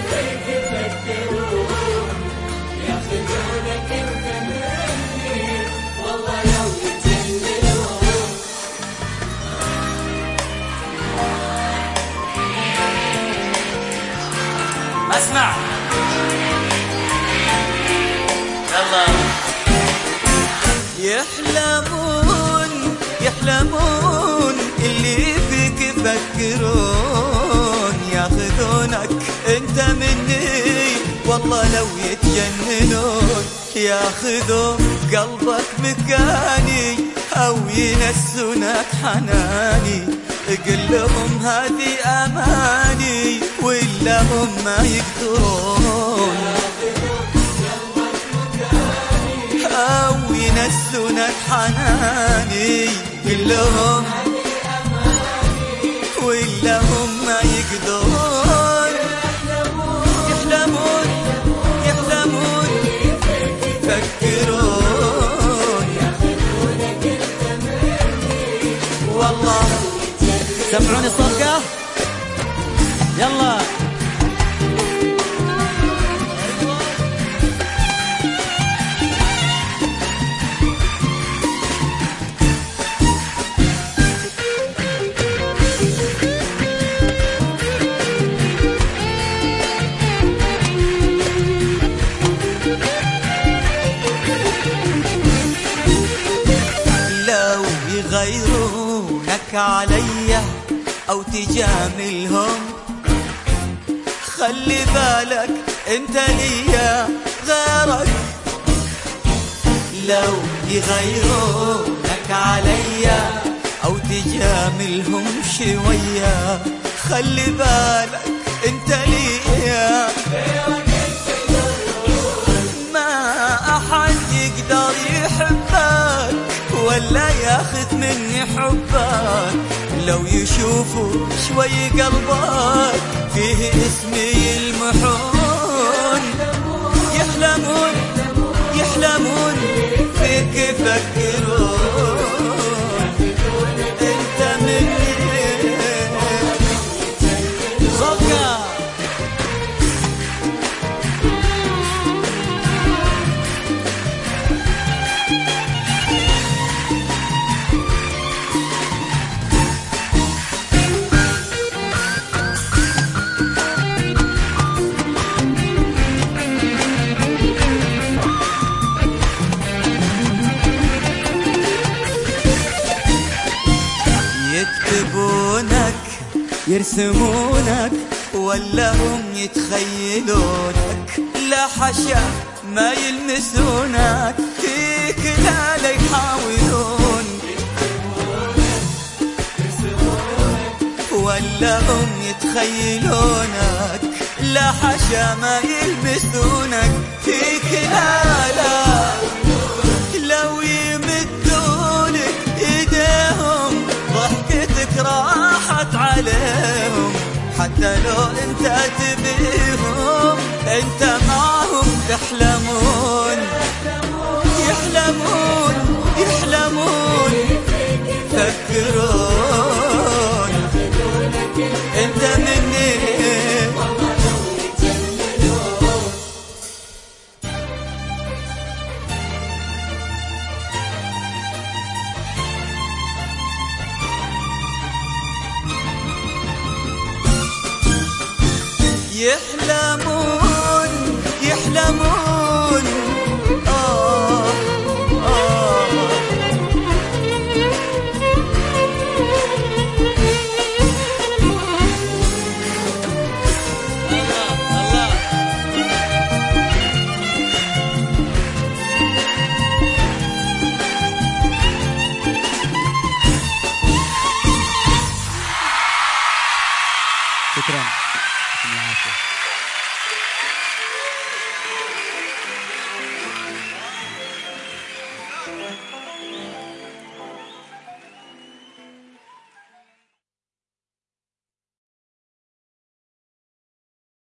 ياخذونك انت مني والله لو يجننون. اسمع يلا. يحلمون اللي فيك يفكرون، ياخذونك انت مني والله لو يتجننون. ياخذون قلبك مكاني او ينسونك حناني، قل لهم هذه اماني ولا هم ما يقدرون. أو ينسونك حناني قل لهم ولا هم ما يقدرون. يحلمون يفكرون، والله. سمعوني الصفقة يلا. يغيرونك عليا أو تجاملهم، خلي بالك انت ليا غيرك. لو يغيرونك عليا أو تجاملهم شوية، خلي بالك انت ليا ما أحد يقدر يحبك ولا ياخذ مني حبك. لو يشوفوا شوي قلبك فيه اسمي يلمحون. يحلمون فيك يفكرون، انت مني صفقة. يكتبونك يرسمونك ولا هم يتخيلونك، لا حشا ما يلمسونك فيك لا يحاولون. ولا هم يتخيلونك لا حشا ما يلمسونك فيك لا. لو يمدونك ايديهم ضحكتك راحت عليهم، حتى لو انت تبيهم انت معهم تحلمون. يحلمون فكرون، انت مني يحلمون